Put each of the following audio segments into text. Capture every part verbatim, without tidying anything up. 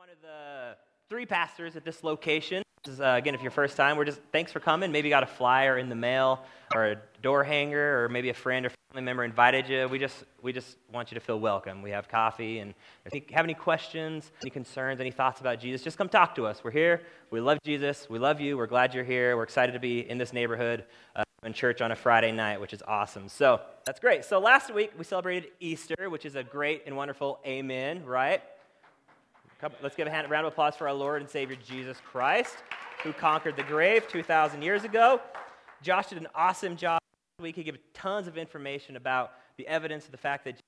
one of the three pastors at this location. This is, uh, again, if you're first time, we're just, thanks for coming. Maybe you got a flyer in the mail or a door hanger, or maybe a friend or family member invited you. We just we just want you to feel welcome. We have coffee, and if you have any questions, any concerns, any thoughts about Jesus, just come talk to us. We're here. We love Jesus. We love you. We're glad you're here. We're excited to be in this neighborhood uh, in church on a Friday night, which is awesome. So that's great. So last week, we celebrated Easter, which is a great and wonderful amen, right? Let's give a hand, round of applause for our Lord and Savior Jesus Christ, who conquered the grave two thousand years ago. Josh did an awesome job this week. He gave tons of information about the evidence of the fact that Jesus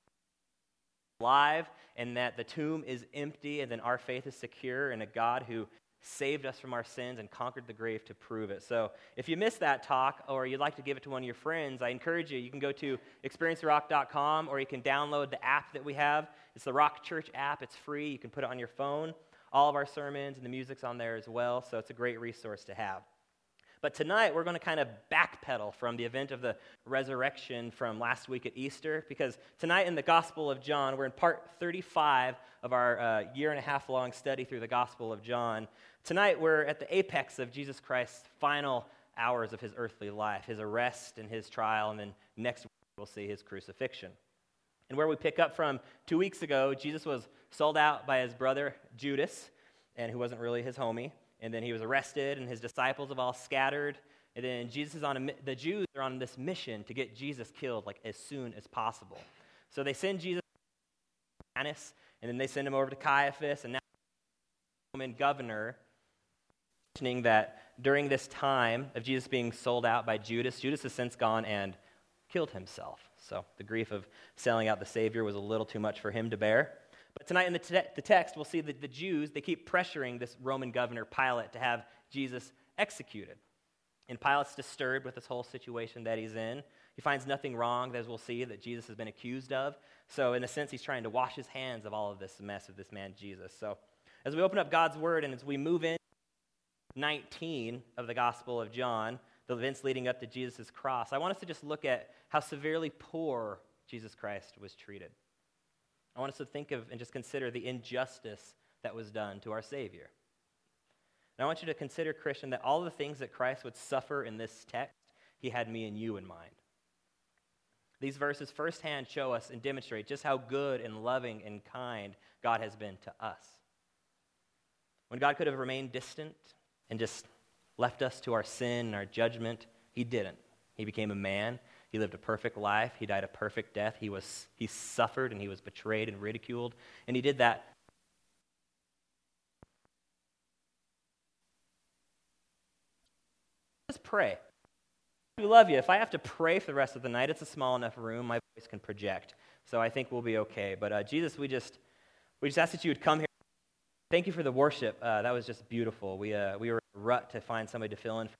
is alive and that the tomb is empty, and then our faith is secure in a God who saved us from our sins and conquered the grave to prove it. So if you missed that talk or you'd like to give it to one of your friends, I encourage you, you can go to experience the rock dot com, or you can download the app that we have. It's the Rock Church app. It's free. You can put it on your phone. All of our sermons and the music's on there as well, so it's a great resource to have. But tonight, we're going to kind of backpedal from the event of the resurrection from last week at Easter, because tonight in the Gospel of John, we're in part thirty-five of our uh, year and a half long study through the Gospel of John. Tonight, we're at the apex of Jesus Christ's final hours of his earthly life, his arrest and his trial, and then next week we'll see his crucifixion. And where we pick up from two weeks ago, Jesus was sold out by his brother Judas, and who wasn't really his homie. And then he was arrested, and his disciples have all scattered. And then Jesus is on a, the Jews are on this mission to get Jesus killed like as soon as possible. So they send Jesus to Annas, and then they send him over to Caiaphas, and now the Roman governor, mentioning that during this time of Jesus being sold out by Judas, Judas has since gone and killed himself. So the grief of selling out the Savior was a little too much for him to bear. But tonight in the, te- the text, we'll see that the Jews, they keep pressuring this Roman governor, Pilate, to have Jesus executed. And Pilate's disturbed with this whole situation that he's in. He finds nothing wrong, as we'll see, that Jesus has been accused of. So in a sense, he's trying to wash his hands of all of this mess of this man, Jesus. So as we open up God's Word and as we move in nineteen of the Gospel of John, the events leading up to Jesus' cross, I want us to just look at how severely poor Jesus Christ was treated. I want us to think of and just consider the injustice that was done to our Savior. And I want you to consider, Christian, that all the things that Christ would suffer in this text, he had me and you in mind. These verses firsthand show us and demonstrate just how good and loving and kind God has been to us. When God could have remained distant and just left us to our sin and our judgment, he didn't. He became a man. He lived a perfect life. He died a perfect death. He was he suffered and he was betrayed and ridiculed. And he did that. Just pray. We love you. If I have to pray for the rest of the night, it's a small enough room. My voice can project. So I think we'll be okay. But uh, Jesus, we just we just ask that you would come here. Thank you for the worship. Uh, that was just beautiful. We uh, we were in a rut to find somebody to fill in for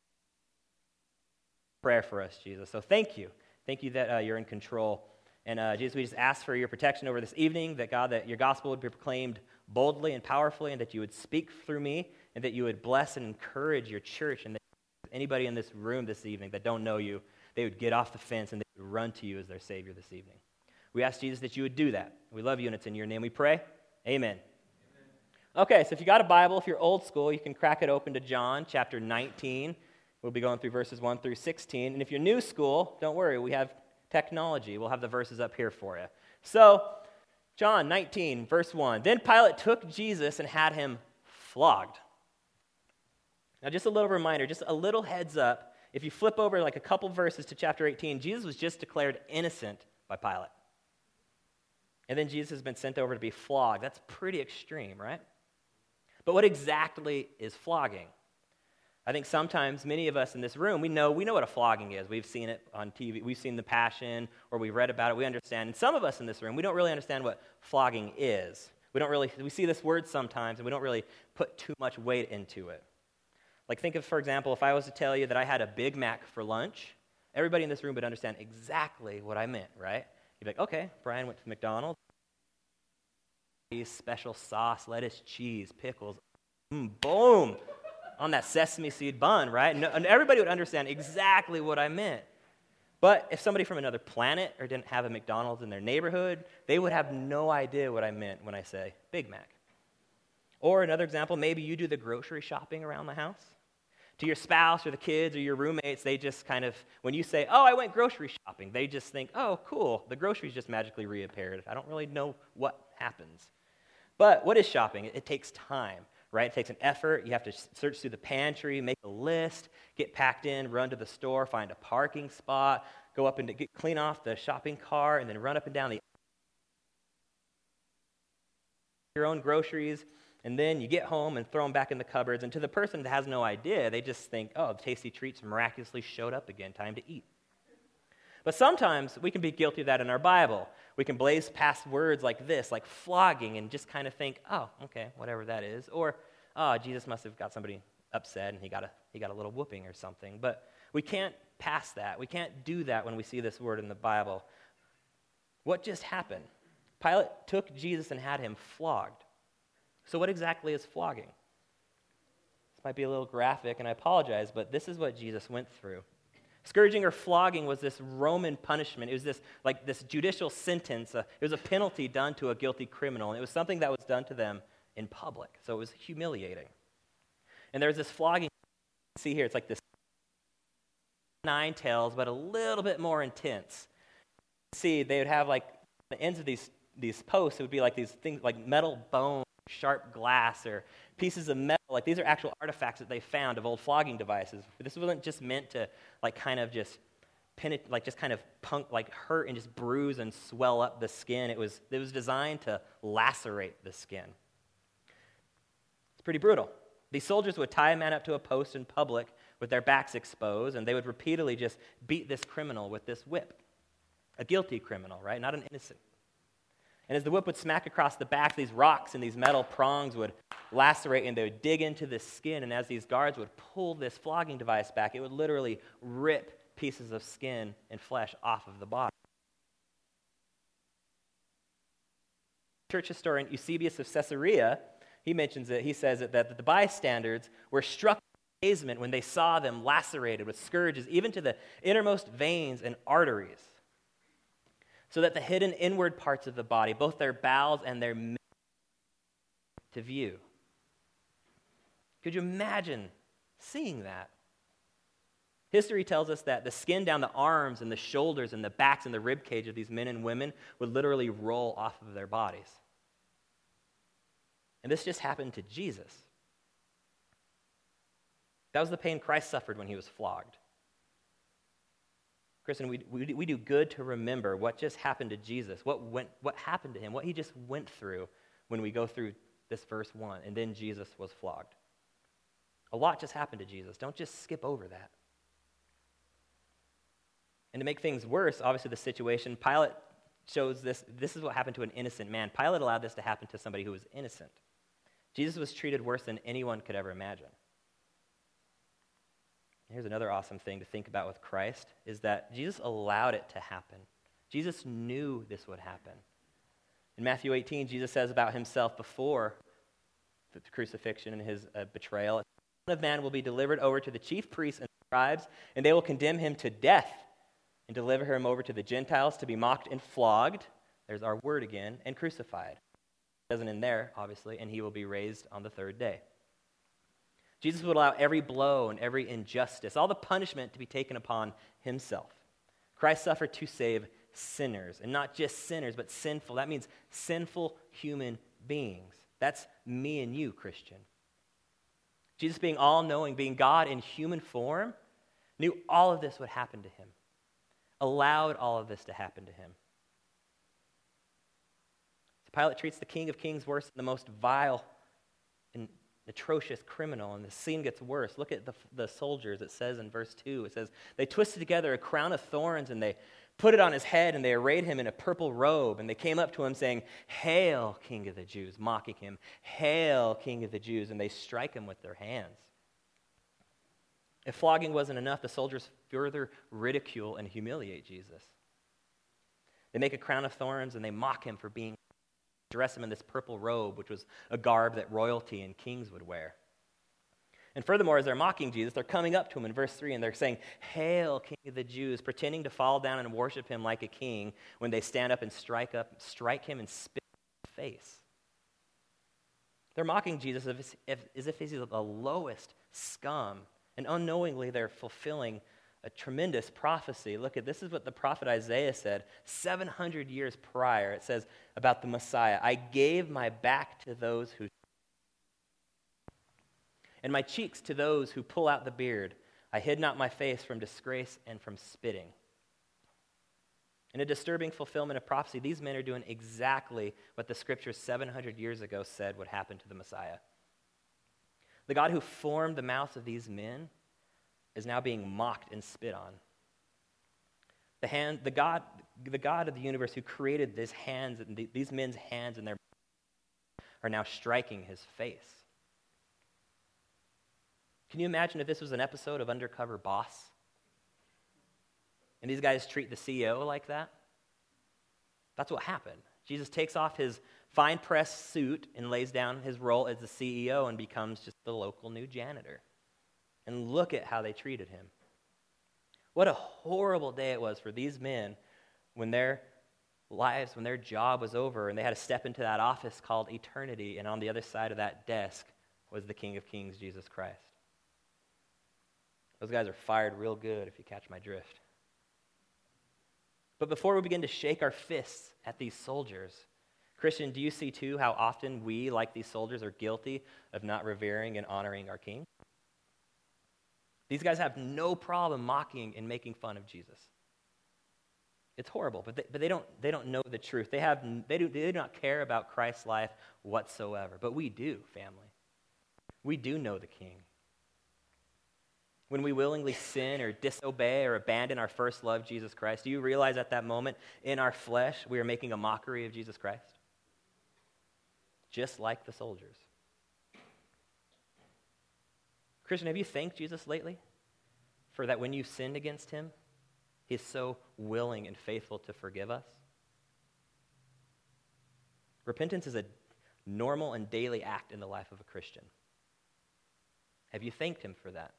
prayer for us, Jesus. So thank you. Thank you that uh, you're in control. And uh, Jesus, we just ask for your protection over this evening, that God, that your gospel would be proclaimed boldly and powerfully, and that you would speak through me, and that you would bless and encourage your church, and that anybody in this room this evening that don't know you, they would get off the fence and they would run to you as their Savior this evening. We ask, Jesus, that you would do that. We love you, and it's in your name we pray. Amen. Amen. Okay, so if you got a Bible, if you're old school, you can crack it open to John chapter nineteen. We'll be going through verses one through sixteen. And if you're new school, don't worry, we have technology. We'll have the verses up here for you. So, John nineteen, verse one. Then Pilate took Jesus and had him flogged. Now, just a little reminder, just a little heads up. If you flip over like a couple verses to chapter eighteen, Jesus was just declared innocent by Pilate. And then Jesus has been sent over to be flogged. That's pretty extreme, right? But what exactly is flogging? I think sometimes many of us in this room, we know we know what a flogging is. We've seen it on T V. We've seen The Passion, or we've read about it. We understand. And some of us in this room, we don't really understand what flogging is. We don't really, we see this word sometimes, and we don't really put too much weight into it. Like think of, for example, if I was to tell you that I had a Big Mac for lunch, everybody in this room would understand exactly what I meant, right? You'd be like, okay, Brian went to McDonald's. Special sauce, lettuce, cheese, pickles. Mm, boom. On that sesame seed bun, right? No, and everybody would understand exactly what I meant. But if somebody from another planet or didn't have a McDonald's in their neighborhood, they would have no idea what I meant when I say Big Mac. Or another example, maybe you do the grocery shopping around the house. To your spouse or the kids or your roommates, they just kind of, when you say, oh, I went grocery shopping, they just think, oh, cool, the groceries just magically reappeared. I don't really know what happens. But what is shopping? It, it takes time, right? It takes an effort. You have to search through the pantry, make a list, get packed in, run to the store, find a parking spot, go up and get, clean off the shopping cart, and then run up and down the your own groceries. And then you get home and throw them back in the cupboards. And to the person that has no idea, they just think, oh, the tasty treats miraculously showed up again, time to eat. But sometimes we can be guilty of that in our Bible. We can blaze past words like this, like flogging, and just kind of think, oh, okay, whatever that is. Or, oh, Jesus must have got somebody upset and he got a, he got a little whooping or something. But we can't pass that. We can't do that when we see this word in the Bible. What just happened? Pilate took Jesus and had him flogged. So what exactly is flogging? This might be a little graphic, and I apologize, but this is what Jesus went through. Scourging or flogging was this Roman punishment. It was this like this judicial sentence. Uh, it was a penalty done to a guilty criminal, and it was something that was done to them in public. So it was humiliating. And there's this flogging. See here, it's like this nine tails, but a little bit more intense. See, they would have like the ends of these these posts. It would be like these things like metal bone, sharp glass, or pieces of metal. Like these are actual artifacts that they found of old flogging devices. This wasn't just meant to like kind of just pin it, like just kind of punk, like hurt and just bruise and swell up the skin. It was it was designed to lacerate the skin. It's pretty brutal. These soldiers would tie a man up to a post in public with their backs exposed, and they would repeatedly just beat this criminal with this whip. A guilty criminal, right? Not an innocent. And as the whip would smack across the back, these rocks and these metal prongs would lacerate and they would dig into the skin. And as these guards would pull this flogging device back, it would literally rip pieces of skin and flesh off of the body. Church historian Eusebius of Caesarea, he mentions it. He says it, that the bystanders were struck with amazement when they saw them lacerated with scourges, even to the innermost veins and arteries, so that the hidden inward parts of the body, both their bowels and their midsection, to view. Could you imagine seeing that? History tells us that the skin down the arms and the shoulders and the backs and the rib cage of these men and women would literally roll off of their bodies. And this just happened to Jesus. That was the pain Christ suffered when he was flogged. Kristen, we, we, we do good to remember what just happened to Jesus, what went, what happened to him, what he just went through when we go through this verse one, and then Jesus was flogged. A lot just happened to Jesus. Don't just skip over that. And to make things worse, obviously the situation, Pilate shows this, this is what happened to an innocent man. Pilate allowed this to happen to somebody who was innocent. Jesus was treated worse than anyone could ever imagine. Here's another awesome thing to think about with Christ, is that Jesus allowed it to happen. Jesus knew this would happen. In Matthew eighteen, Jesus says about himself before the crucifixion and his uh, betrayal, the Son of Man will be delivered over to the chief priests and scribes, and they will condemn him to death and deliver him over to the Gentiles to be mocked and flogged, there's our word again, and crucified. It doesn't end there, obviously, and he will be raised on the third day. Jesus would allow every blow and every injustice, all the punishment to be taken upon himself. Christ suffered to save sinners, and not just sinners, but sinful. That means sinful human beings. That's me and you, Christian. Jesus, being all-knowing, being God in human form, knew all of this would happen to him, allowed all of this to happen to him. So Pilate treats the King of Kings worse than the most vile and atrocious criminal, and the scene gets worse. Look at the, the soldiers. It says in verse two, it says, they twisted together a crown of thorns, and they put it on his head, and they arrayed him in a purple robe, and they came up to him saying, "Hail, King of the Jews," mocking him. "Hail, King of the Jews," and they strike him with their hands. If flogging wasn't enough, the soldiers further ridicule and humiliate Jesus. They make a crown of thorns, and they mock him for being dress him in this purple robe, which was a garb that royalty and kings would wear. And furthermore, as they're mocking Jesus, they're coming up to him in verse three, and they're saying, "Hail, King of the Jews," pretending to fall down and worship him like a king when they stand up and strike up, strike him and spit in his face. They're mocking Jesus as if, if, as if he's the lowest scum, and unknowingly they're fulfilling a tremendous prophecy. Look at this is what the prophet Isaiah said seven hundred years prior. It says about the Messiah, I gave my back to those who and my cheeks to those who pull out the beard. I hid not my face from disgrace and from spitting. In a disturbing fulfillment of prophecy, these men are doing exactly what the scriptures seven hundred years ago said would happen to the Messiah. The God who formed the mouths of these men is now being mocked and spit on. The hand, the God, the God of the universe who created these hands, these men's hands and their are now striking his face. Can you imagine if this was an episode of Undercover Boss? And these guys treat the C E O like that? That's what happened. Jesus takes off his fine press suit and lays down his role as the C E O and becomes just the local new janitor. And look at how they treated him. What a horrible day it was for these men when their lives, when their job was over and they had to step into that office called eternity, and on the other side of that desk was the King of Kings, Jesus Christ. Those guys are fired real good, if you catch my drift. But before we begin to shake our fists at these soldiers, Christian, do you see too how often we, like these soldiers, are guilty of not revering and honoring our King? These guys have no problem mocking and making fun of Jesus. It's horrible, but they, but they don't they don't know the truth. They have they do they do not care about Christ's life whatsoever. But we do, family. We do know the King. When we willingly sin or disobey or abandon our first love, Jesus Christ, do you realize at that moment in our flesh we are making a mockery of Jesus Christ? Just like the soldiers. Christian, have you thanked Jesus lately for that when you sinned against him, he is so willing and faithful to forgive us? Repentance is a normal and daily act in the life of a Christian. Have you thanked him for that?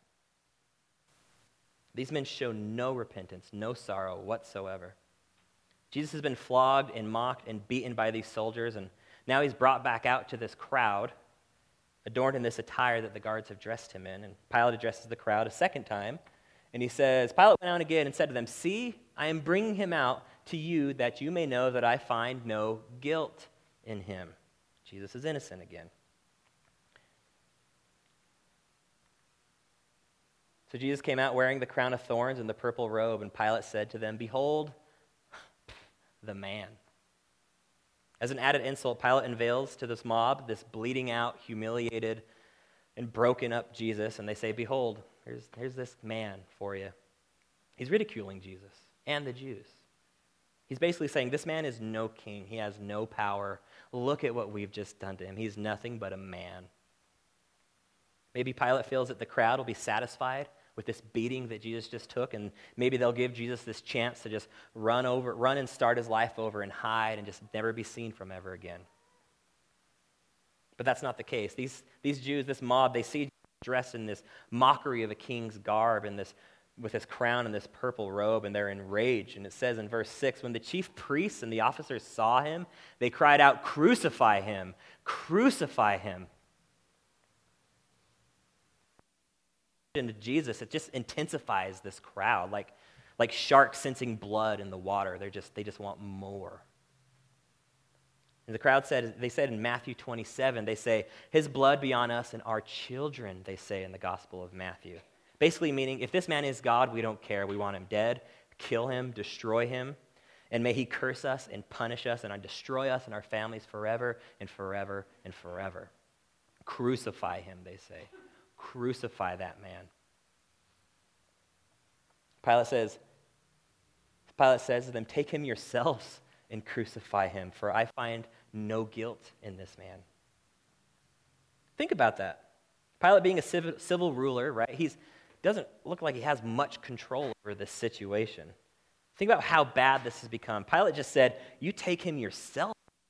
These men show no repentance, no sorrow whatsoever. Jesus has been flogged and mocked and beaten by these soldiers, and now he's brought back out to this crowd, adorned in this attire that the guards have dressed him in. And Pilate addresses the crowd a second time, and he says, Pilate went out again and said to them, see, I am bringing him out to you that you may know that I find no guilt in him. Jesus is innocent again. So Jesus came out wearing the crown of thorns and the purple robe, and Pilate said to them, behold, the man. As an added insult, Pilate unveils to this mob this bleeding out, humiliated, and broken up Jesus, and they say, behold, here's, here's this man for you. He's ridiculing Jesus and the Jews. He's basically saying, this man is no king. He has no power. Look at what we've just done to him. He's nothing but a man. Maybe Pilate feels that the crowd will be satisfied with this beating that Jesus just took, and maybe they'll give Jesus this chance to just run over, run and start his life over and hide and just never be seen from ever again. But that's not the case. These, these Jews, this mob, they see Jesus dressed in this mockery of a king's garb and this with his crown and this purple robe, and they're enraged. And it says in verse six, when the chief priests and the officers saw him, they cried out, crucify him, crucify him. Into Jesus, it just intensifies this crowd, like, like sharks sensing blood in the water. They're just, they just want more. And the crowd said, they said in Matthew twenty-seven, they say, his blood be on us and our children, they say in the Gospel of Matthew. Basically meaning, if this man is God, we don't care. We want him dead, kill him, destroy him, and may he curse us and punish us and destroy us and our families forever and forever and forever. Crucify him, they say. Crucify that man. Pilate says, Pilate says to them, take him yourselves and crucify him, for I find no guilt in this man. Think about that. Pilate being a civil, civil ruler, right? He doesn't look like he has much control over this situation. Think about how bad this has become. Pilate just said, you take him yourself.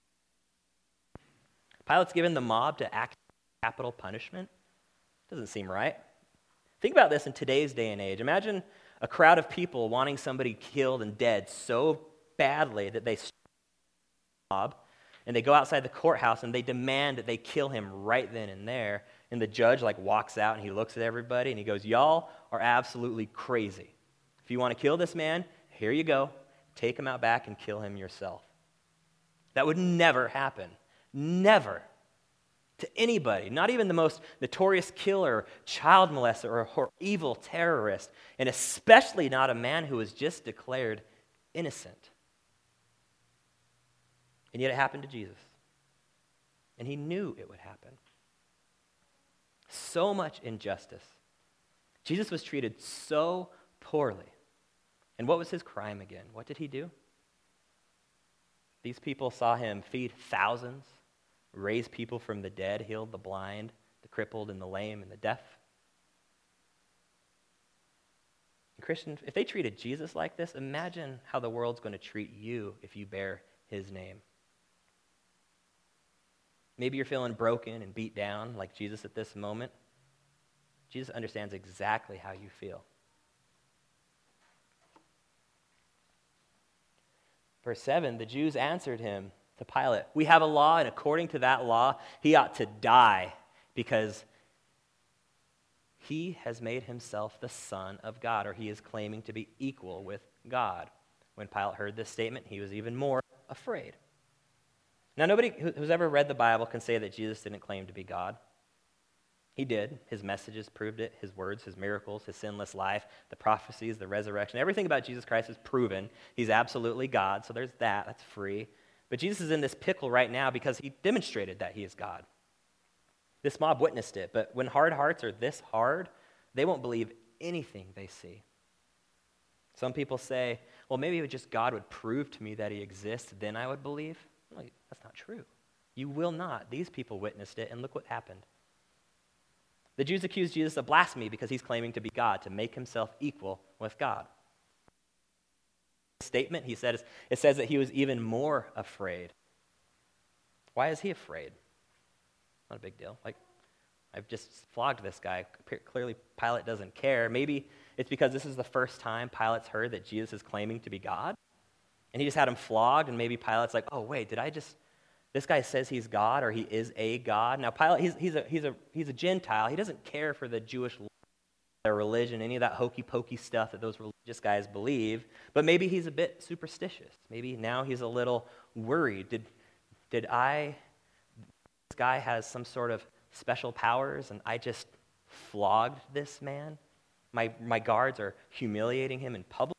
Pilate's given the mob to act capital punishment. Doesn't seem right. Think about this in today's day and age. Imagine a crowd of people wanting somebody killed and dead so badly that they stop the mob And they go outside the courthouse and they demand that they kill him right then and there. And the judge like walks out and he looks at everybody and he goes, y'all are absolutely crazy. If you want to kill this man, here you go. Take him out back and kill him yourself. That would never happen. Never. To anybody, not even the most notorious killer, child molester, or, or evil terrorist, and especially not a man who was just declared innocent. And yet it happened to Jesus. And he knew it would happen. So much injustice. Jesus was treated so poorly. And what was his crime again? What did he do? These people saw him feed thousands, raise people from the dead, heal the blind, the crippled, and the lame, and the deaf. And Christian, if they treated Jesus like this, imagine how the world's going to treat you if you bear his name. Maybe you're feeling broken and beat down like Jesus at this moment. Jesus understands exactly how you feel. Verse seven, the Jews answered him to Pilate, we have a law, and according to that law, he ought to die because he has made himself the Son of God, or he is claiming to be equal with God. When Pilate heard this statement, he was even more afraid. Now, nobody who's ever read the Bible can say that Jesus didn't claim to be God. He did. His messages proved it. His words, his miracles, his sinless life, the prophecies, the resurrection. Everything about Jesus Christ is proven. He's absolutely God, so there's that. That's free. But Jesus is in this pickle right now because he demonstrated that he is God. This mob witnessed it, but when hard hearts are this hard, they won't believe anything they see. Some people say, well, maybe it was just God would prove to me that he exists, then I would believe. Well, that's not true. You will not. These people witnessed it, and look what happened. The Jews accused Jesus of blasphemy because he's claiming to be God, to make himself equal with God. Statement, he said, it says that he was even more afraid. Why is he afraid? Not a big deal. Like, I've just flogged this guy. Clearly, Pilate doesn't care. Maybe it's because this is the first time Pilate's heard that Jesus is claiming to be God. And he just had him flogged, and maybe Pilate's like, oh, wait, did I just, this guy says he's God, or he is a God. Now, Pilate, he's, he's, a, he's, a, he's a Gentile. He doesn't care for the Jewish their religion, any of that hokey-pokey stuff that those religious guys believe, but maybe he's a bit superstitious. Maybe now he's a little worried. Did, did I, this guy has some sort of special powers, and I just flogged this man? My, my guards are humiliating him in public.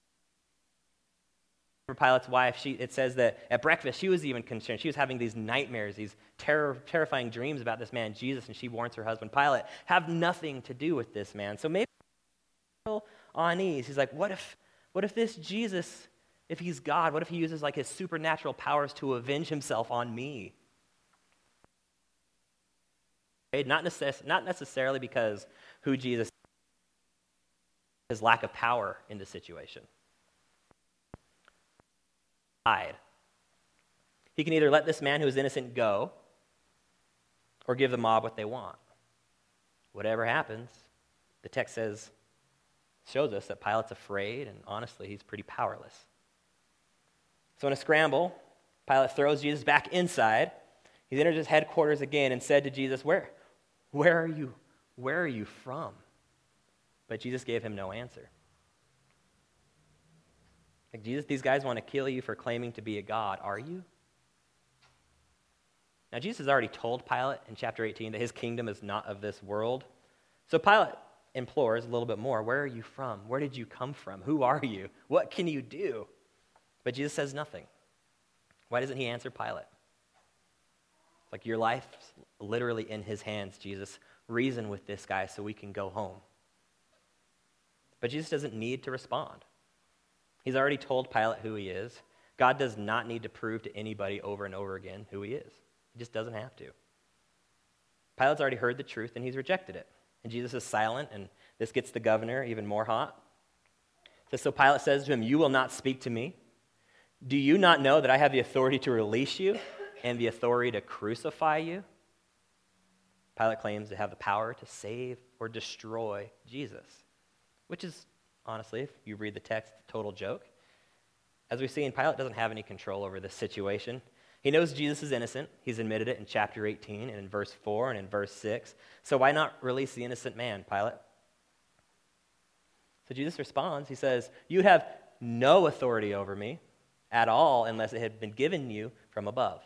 For Pilate's wife, she, it says that at breakfast she was even concerned. She was having these nightmares, these terror, terrifying dreams about this man, Jesus, and she warns her husband, Pilate, have nothing to do with this man. So maybe on ease. He's like, what if, what if this Jesus, if he's God, what if he uses like his supernatural powers to avenge himself on me? Not, necess- not necessarily because who Jesus is, his lack of power in the situation. He can either let this man who is innocent go or give the mob what they want. Whatever happens, the text says, shows us that Pilate's afraid, and honestly, he's pretty powerless. So in a scramble, Pilate throws Jesus back inside. He entered his headquarters again and said to Jesus, Where, where are you? Where are you from? But Jesus gave him no answer. Like, Jesus, these guys want to kill you for claiming to be a god. Are you? Now, Jesus has already told Pilate in chapter eighteen that his kingdom is not of this world. So Pilate implores a little bit more. Where are you from? Where did you come from? Who are you? What can you do? But Jesus says nothing. Why doesn't he answer Pilate? It's like, your life's literally in his hands, Jesus. Reason with this guy so we can go home. But Jesus doesn't need to respond. He's already told Pilate who he is. God does not need to prove to anybody over and over again who he is. He just doesn't have to. Pilate's already heard the truth, and he's rejected it. And Jesus is silent, and this gets the governor even more hot. So, so Pilate says to him, you will not speak to me? Do you not know that I have the authority to release you and the authority to crucify you? Pilate claims to have the power to save or destroy Jesus, which is, honestly, if you read the text, a total joke. As we see, Pilate doesn't have any control over this situation. He knows Jesus is innocent. He's admitted it in chapter eighteen and in verse four and in verse six. So why not release the innocent man, Pilate? So Jesus responds. He says, you have no authority over me at all unless it had been given you from above.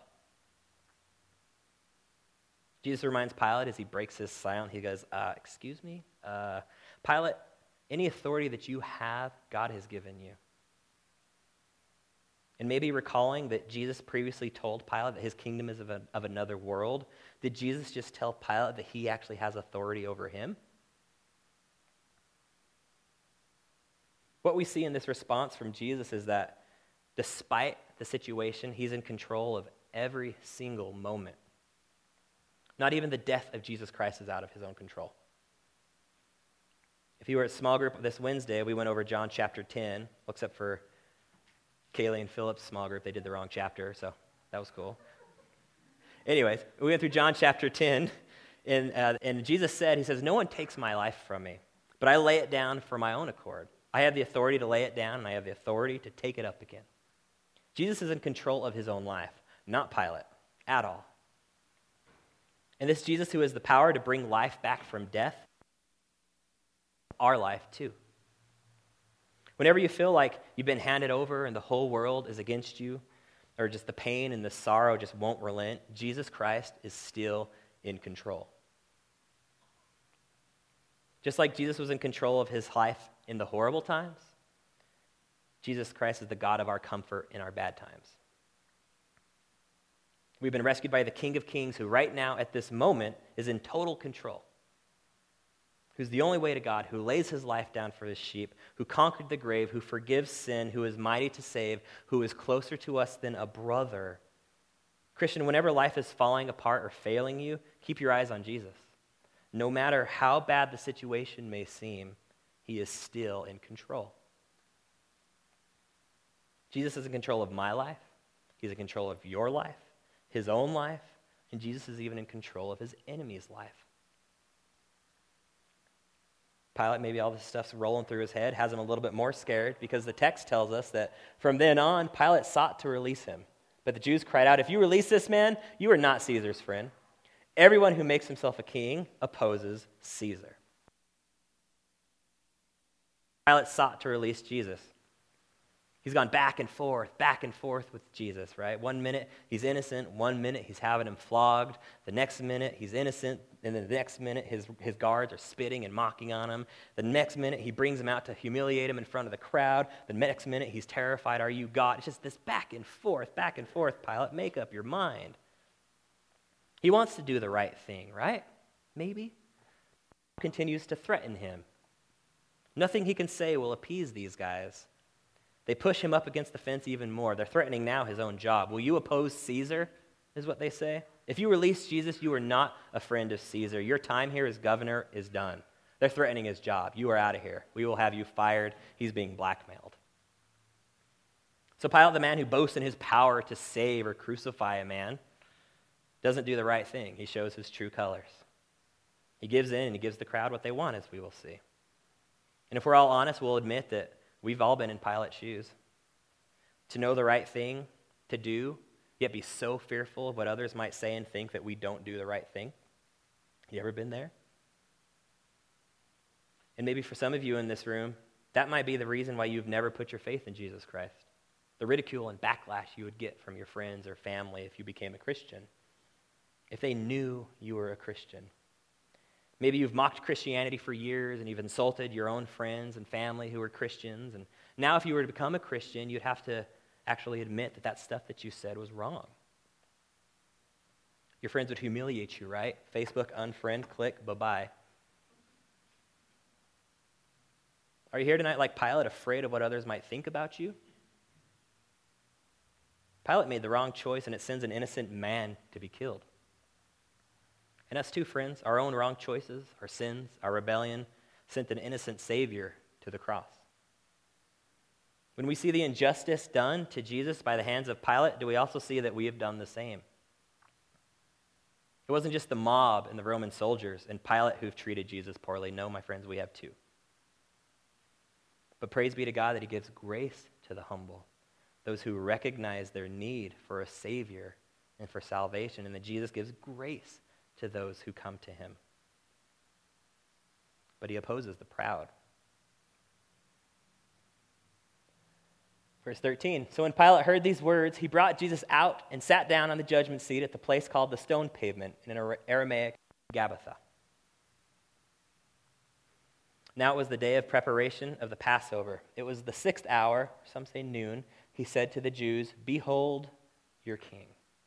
Jesus reminds Pilate as he breaks his silence. He goes, uh, excuse me? Uh, Pilate, any authority that you have, God has given you. And maybe recalling that Jesus previously told Pilate that his kingdom is of, a, of another world, did Jesus just tell Pilate that he actually has authority over him? What we see in this response from Jesus is that despite the situation, he's in control of every single moment. Not even the death of Jesus Christ is out of his own control. If you were at small group this Wednesday, we went over John chapter ten, except for Kaylee and Philip's small group. They did the wrong chapter, so that was cool. Anyways, we went through John chapter ten, and, uh, and Jesus said, he says, no one takes my life from me, but I lay it down for my own accord. I have the authority to lay it down, and I have the authority to take it up again. Jesus is in control of his own life, not Pilate, at all. And this Jesus who has the power to bring life back from death, our life too. Whenever you feel like you've been handed over and the whole world is against you, or just the pain and the sorrow just won't relent, Jesus Christ is still in control. Just like Jesus was in control of his life in the horrible times, Jesus Christ is the God of our comfort in our bad times. We've been rescued by the King of Kings, who right now at this moment is in total control, who's the only way to God, who lays his life down for his sheep, who conquered the grave, who forgives sin, who is mighty to save, who is closer to us than a brother. Christian, whenever life is falling apart or failing you, keep your eyes on Jesus. No matter how bad the situation may seem, he is still in control. Jesus is in control of my life. He's in control of your life, his own life, and Jesus is even in control of his enemy's life. Pilate, maybe all this stuff's rolling through his head, has him a little bit more scared because the text tells us that from then on, Pilate sought to release him. But the Jews cried out, if you release this man, you are not Caesar's friend. Everyone who makes himself a king opposes Caesar. Pilate sought to release Jesus. He's gone back and forth, back and forth with Jesus, right? One minute he's innocent, one minute he's having him flogged, the next minute he's innocent, and then the next minute his, his guards are spitting and mocking on him. The next minute he brings him out to humiliate him in front of the crowd. The next minute he's terrified, are you God? It's just this back and forth, back and forth, Pilate. Make up your mind. He wants to do the right thing, right? Maybe. Continues to threaten him. Nothing he can say will appease these guys. They push him up against the fence even more. They're threatening now his own job. Will you oppose Caesar, is what they say. If you release Jesus, you are not a friend of Caesar. Your time here as governor is done. They're threatening his job. You are out of here. We will have you fired. He's being blackmailed. So Pilate, the man who boasts in his power to save or crucify a man, doesn't do the right thing. He shows his true colors. He gives in and he gives the crowd what they want, as we will see. And if we're all honest, we'll admit that we've all been in Pilate's shoes. To know the right thing to do, yet be so fearful of what others might say and think that we don't do the right thing. You ever been there? And maybe for some of you in this room, that might be the reason why you've never put your faith in Jesus Christ. The ridicule and backlash you would get from your friends or family if you became a Christian, if they knew you were a Christian. Maybe you've mocked Christianity for years and you've insulted your own friends and family who are Christians. And now if you were to become a Christian, you'd have to actually admit that that stuff that you said was wrong. Your friends would humiliate you, right? Facebook, unfriend, click, bye-bye. Are you here tonight like Pilate, afraid of what others might think about you? Pilate made the wrong choice, and it sends an innocent man to be killed. And us too, friends, our own wrong choices, our sins, our rebellion, sent an innocent Savior to the cross. When we see the injustice done to Jesus by the hands of Pilate, do we also see that we have done the same? It wasn't just the mob and the Roman soldiers and Pilate who've treated Jesus poorly. No, my friends, we have too. But praise be to God that he gives grace to the humble, those who recognize their need for a Savior and for salvation, and that Jesus gives grace to those who come to him. But he opposes the proud. Verse thirteen, so when Pilate heard these words, he brought Jesus out and sat down on the judgment seat at the place called the Stone Pavement, in Aramaic, Gabbatha. Now it was the day of preparation of the Passover. It was the sixth hour, some say noon. He said to the Jews, behold your king.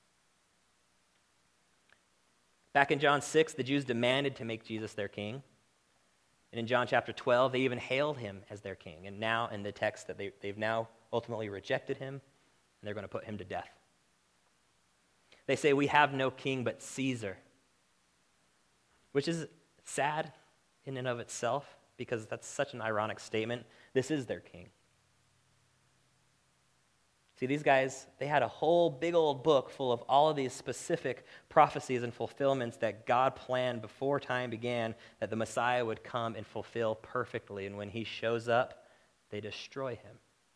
Back in John six, the Jews demanded to make Jesus their king. And in John chapter twelve, they even hailed him as their king. And now in the text that they, they've now ultimately rejected him, and they're going to put him to death. They say, we have no king but Caesar, which is sad in and of itself, because that's such an ironic statement. This is their king. See, these guys, they had a whole big old book full of all of these specific prophecies and fulfillments that God planned before time began, that the Messiah would come and fulfill perfectly. And when he shows up, they destroy him.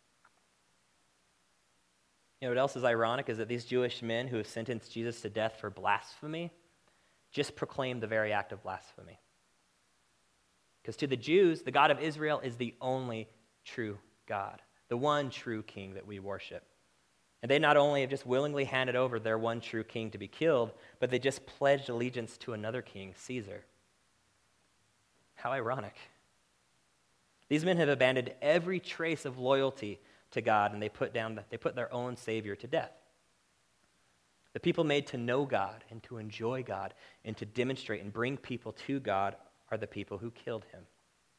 You know what else is ironic is that these Jewish men who have sentenced Jesus to death for blasphemy just proclaimed the very act of blasphemy. Because to the Jews, the God of Israel is the only true God, the one true king that we worship. And they not only have just willingly handed over their one true king to be killed, but they just pledged allegiance to another king, Caesar. How ironic. These men have abandoned every trace of loyalty to God, and they put down, they put their own Savior to death. The people made to know God and to enjoy God and to demonstrate and bring people to God are the people who killed him.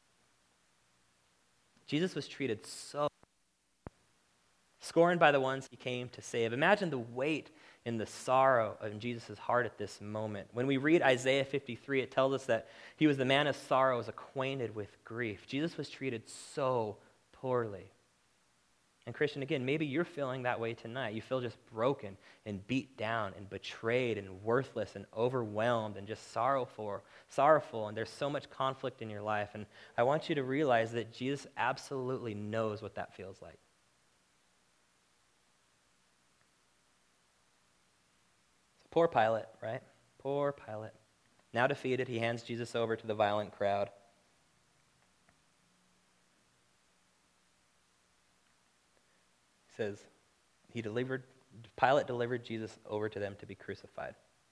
Jesus was treated so, scorned by the ones he came to save. Imagine the weight and the sorrow in Jesus' heart at this moment. When we read Isaiah fifty-three, it tells us that he was the man of sorrows, acquainted with grief. Jesus was treated so poorly. And Christian, again, maybe you're feeling that way tonight. You feel just broken and beat down and betrayed and worthless and overwhelmed and just sorrowful, sorrowful, and there's so much conflict in your life. And I want you to realize that Jesus absolutely knows what that feels like. So poor Pilate, right? Poor Pilate. Now defeated, he hands Jesus over to the violent crowd. Says he delivered Pilate delivered Jesus over to them to be crucified.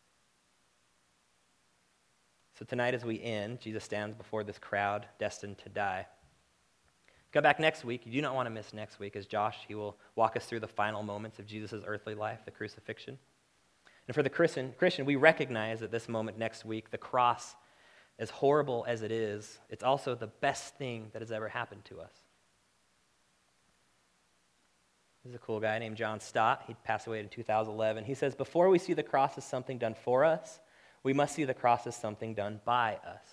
So tonight as we end, Jesus stands before this crowd destined to die. Come back next week. You do not want to miss next week, as Josh, he will walk us through the final moments of Jesus' earthly life, the crucifixion. And for the Christian, Christian, we recognize at this moment next week, the cross, as horrible as it is, it's also the best thing that has ever happened to us. This is a cool guy named John Stott. He passed away in two thousand eleven. He says, before we see the cross as something done for us, we must see the cross as something done by us.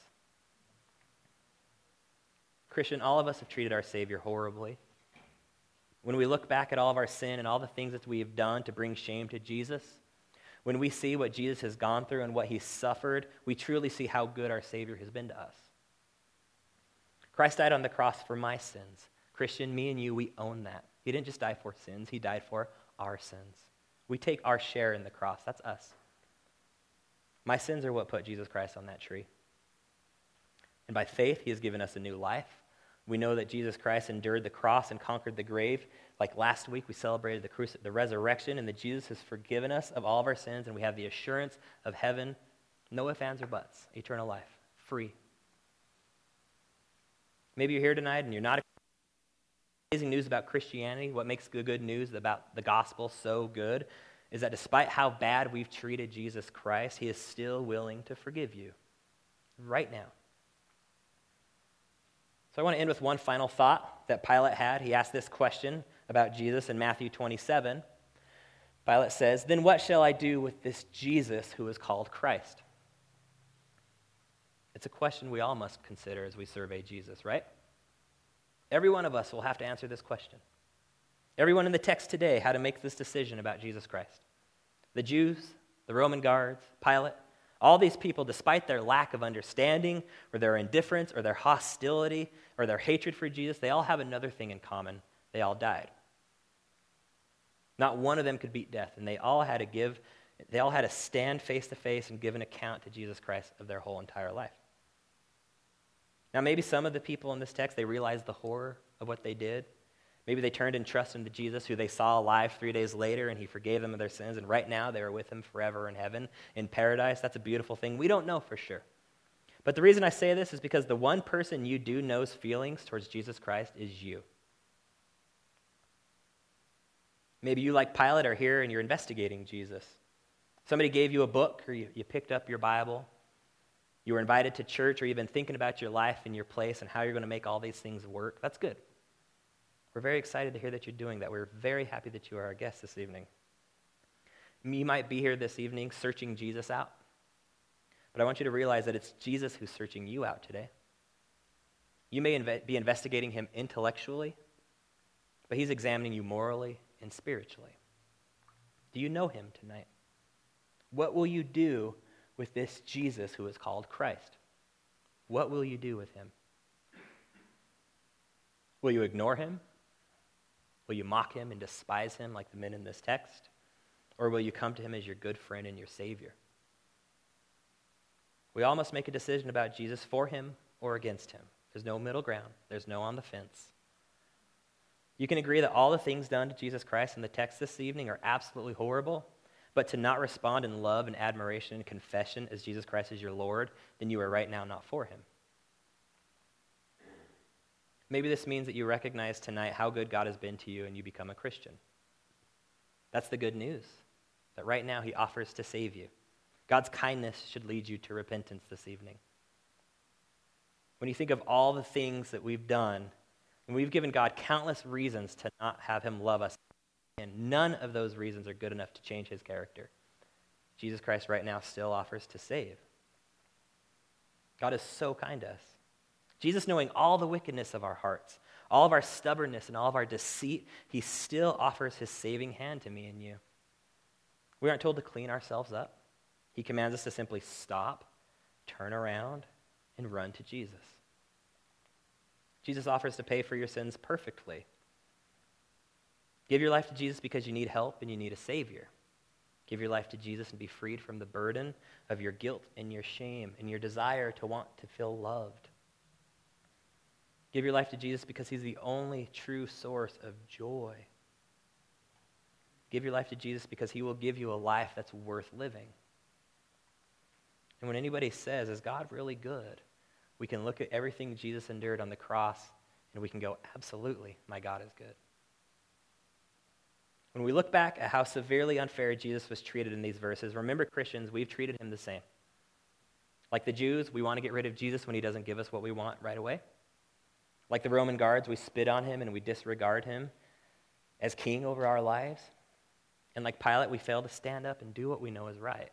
Christian, all of us have treated our Savior horribly. When we look back at all of our sin and all the things that we have done to bring shame to Jesus, when we see what Jesus has gone through and what he suffered, we truly see how good our Savior has been to us. Christ died on the cross for my sins. Christian, me and you, we own that. He didn't just die for sins, he died for our sins. We take our share in the cross. That's us. My sins are what put Jesus Christ on that tree. And by faith, he has given us a new life. We know that Jesus Christ endured the cross and conquered the grave. Like last week, we celebrated the, cruci- the resurrection, and that Jesus has forgiven us of all of our sins, and we have the assurance of heaven, no ifs, ands, or buts, eternal life, free. Maybe you're here tonight and you're not. Amazing news about Christianity, what makes the good news about the gospel so good, is that despite how bad we've treated Jesus Christ, he is still willing to forgive you right now. So I want to end with one final thought that Pilate had. He asked this question about Jesus in Matthew twenty-seven. Pilate says, then what shall I do with this Jesus who is called Christ? It's a question we all must consider as we survey Jesus, right? Every one of us will have to answer this question. Everyone in the text today had to make this decision about Jesus Christ. The Jews, the Roman guards, Pilate, all these people, despite their lack of understanding or their indifference or their hostility or their hatred for Jesus, they all have another thing in common. They all died. Not one of them could beat death, and they all had to give They all had to stand face to face and give an account to Jesus Christ of their whole entire life. Now, maybe some of the people in this text, they realized the horror of what they did. Maybe they turned and trusted into Jesus, who they saw alive three days later, and he forgave them of their sins, and right now they are with him forever in heaven, in paradise. That's a beautiful thing. We don't know for sure. But the reason I say this is because the one person you do know's feelings towards Jesus Christ is you. Maybe you, like Pilate, are here and you're investigating Jesus. Somebody gave you a book, or you, you picked up your Bible. You were invited to church, or you've been thinking about your life and your place and how you're going to make all these things work. That's good. We're very excited to hear that you're doing that. We're very happy that you are our guest this evening. You might be here this evening searching Jesus out. But I want you to realize that it's Jesus who's searching you out today. You may inve- be investigating him intellectually, but he's examining you morally and spiritually. Do you know him tonight? What will you do with this Jesus who is called Christ? What will you do with him? Will you ignore him? Will you mock him and despise him like the men in this text? Or will you come to him as your good friend and your Savior? We all must make a decision about Jesus, for him or against him. There's no middle ground. There's no on the fence. You can agree that all the things done to Jesus Christ in the text this evening are absolutely horrible, but to not respond in love and admiration and confession as Jesus Christ is your Lord, then you are right now not for him. Maybe this means that you recognize tonight how good God has been to you and you become a Christian. That's the good news, that right now he offers to save you. God's kindness should lead you to repentance this evening. When you think of all the things that we've done, and we've given God countless reasons to not have him love us, and none of those reasons are good enough to change his character. Jesus Christ right now still offers to save. God is so kind to us. Jesus, knowing all the wickedness of our hearts, all of our stubbornness and all of our deceit, he still offers his saving hand to me and you. We aren't told to clean ourselves up. He commands us to simply stop, turn around, and run to Jesus. Jesus offers to pay for your sins perfectly. Give your life to Jesus because you need help and you need a Savior. Give your life to Jesus and be freed from the burden of your guilt and your shame and your desire to want to feel loved. Give your life to Jesus because he's the only true source of joy. Give your life to Jesus because he will give you a life that's worth living. And when anybody says, is God really good? We can look at everything Jesus endured on the cross and we can go, absolutely, my God is good. When we look back at how severely unfair Jesus was treated in these verses, remember, Christians, we've treated him the same. Like the Jews, we want to get rid of Jesus when he doesn't give us what we want right away. Like the Roman guards, we spit on him and we disregard him as king over our lives. And like Pilate, we fail to stand up and do what we know is right.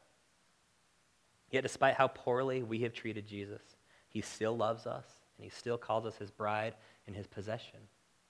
Yet despite how poorly we have treated Jesus, he still loves us and he still calls us his bride and his possession.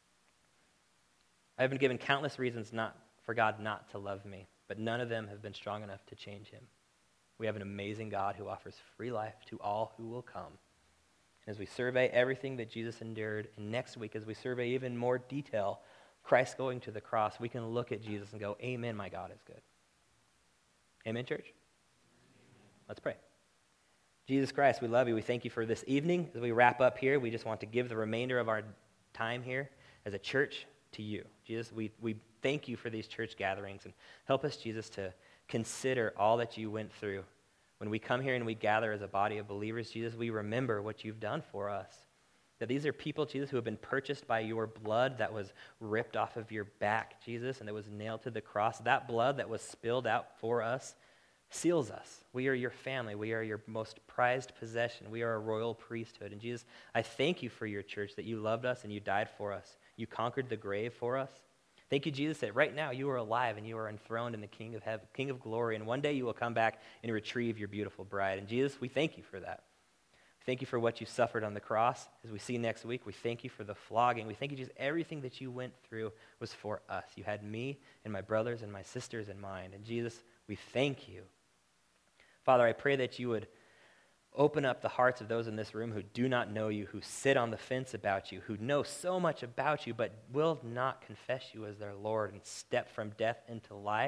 I have been given countless reasons not for God not to love me, but none of them have been strong enough to change him. We have an amazing God who offers free life to all who will come. And as we survey everything that Jesus endured, and next week as we survey even more detail, Christ going to the cross, we can look at Jesus and go, amen, my God is good. Amen, church? Let's pray. Jesus Christ, we love you. We thank you for this evening. As we wrap up here, we just want to give the remainder of our time here as a church to you. Jesus, we, we thank you for these church gatherings, and help us, Jesus, to consider all that you went through. When we come here and we gather as a body of believers, Jesus, we remember what you've done for us. That these are people, Jesus, who have been purchased by your blood that was ripped off of your back, Jesus, and that was nailed to the cross. That blood that was spilled out for us seals us. We are your family. We are your most prized possession. We are a royal priesthood. And Jesus, I thank you for your church, that you loved us and you died for us. You conquered the grave for us. Thank you, Jesus, that right now you are alive and you are enthroned in the King of Heaven, King of Glory, and one day you will come back and retrieve your beautiful bride. And Jesus, we thank you for that. Thank you for what you suffered on the cross. As we see next week, we thank you for the flogging. We thank you, Jesus, everything that you went through was for us. You had me and my brothers and my sisters in mind. And Jesus, we thank you. Father, I pray that you would open up the hearts of those in this room who do not know you, who sit on the fence about you, who know so much about you, but will not confess you as their Lord and step from death into life.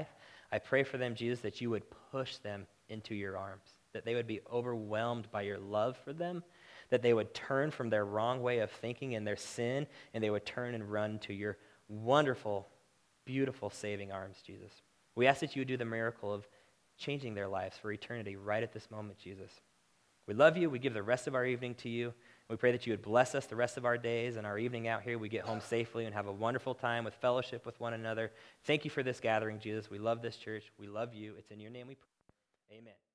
I pray for them, Jesus, that you would push them into your arms, that they would be overwhelmed by your love for them, that they would turn from their wrong way of thinking and their sin, and they would turn and run to your wonderful, beautiful saving arms, Jesus. We ask that you would do the miracle of changing their lives for eternity right at this moment, Jesus. We love you. We give the rest of our evening to you. We pray that you would bless us the rest of our days and our evening out here. We get home safely and have a wonderful time with fellowship with one another. Thank you for this gathering, Jesus. We love this church. We love you. It's in your name we pray. Amen.